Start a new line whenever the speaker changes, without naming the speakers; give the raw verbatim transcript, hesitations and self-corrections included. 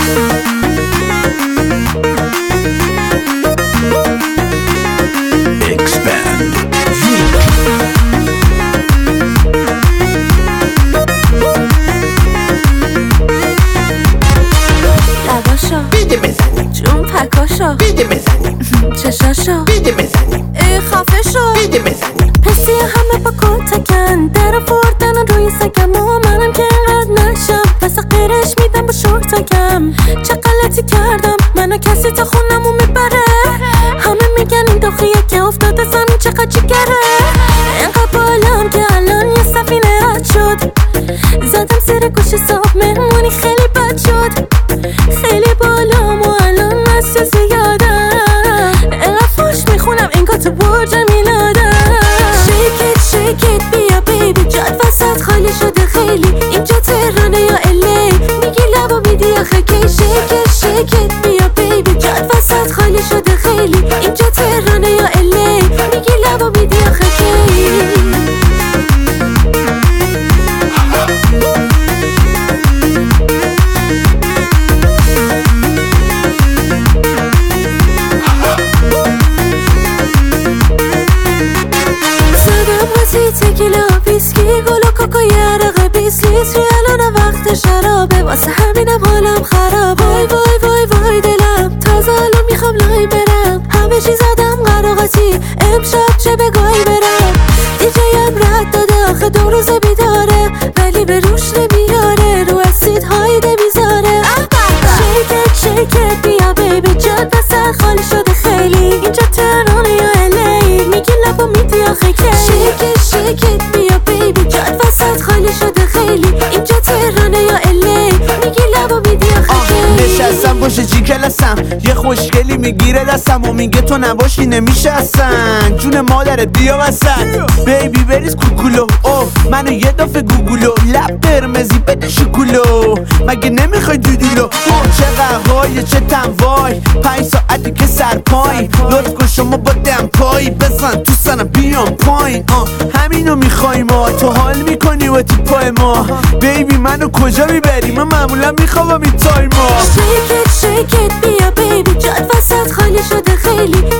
بیده بزنیم
چشاشو
بیده بزنیم
ای خفه شو
بیده بزنیم
پسی همه با کتکن در فوردن روی سکم و منم که اینقدر نشم پس غیرش میدم با شورتکم چه غلطی کردم منو کسی تا خونمو میبره همه میگن این داخیه که افتاده زمین چقدر جگره اینقدر بالام که الان یه سفینه رد شد زدم زیر گوش صاحب مهمونی خیلی بد شد خیلی بالام و الان مسته زیادم اینقدر فوش میخونم انگار تو برج میلادم شیکت شیکت بیا بیبی جاد وسط خالی شده خیلی اینجا تهرانه یا الی میگی لبا میدی آخه کی شیکت شیکت بیا بیبی جاد وسط خالی شده خیلی اینجا تهرانه یا الی میگی لبا میدی آخه کی تکیلا ویسکی گل و کوکا یه عرق بیست لیتری الان وقت شرابه واسه همینم حالم خراب وای وای وای وای دلم تازه الان میخوام لای برم همه چی زدم قراقاتی امشب چه بگای برم دیجیم رد داده آخه دو روزه بیداره ولی به روش نمیاره رو اسید هایده میذاره شیکت شیکت بیا بیبی جاد وسط خالی شده خیلی اینجا تهرانه یا الی میگی لبا میدی آخه کی شیکت شیکت بیا بیبی جاد وسط خالی شده خیلی اینجا تهرانه یا الی میگی لبا میدی آخه کی
نشستم باشه چی کلسم یه خوشگلی میگیره دستم و میگه تو نباشی نمیشه اصلا جون مادرت بیا وسط بیبی بریز کوکولو اوه منو یه دافه گوگولو لب قرمزی بده شکولو مگه نمیخوای دودولو اوه چه قهوای چه تنوای پنج ساعتی که سر پایین لطف کن شما با دم پایی بزن تو سنم بیام پایین همینو میخوای ما تو حال میکنی و تو پای ما بیبی منو کجا میبری من معمولا میخوام این تای ما
شیکت شیکت بیا بیبی جاد وسط خالی شده خیلی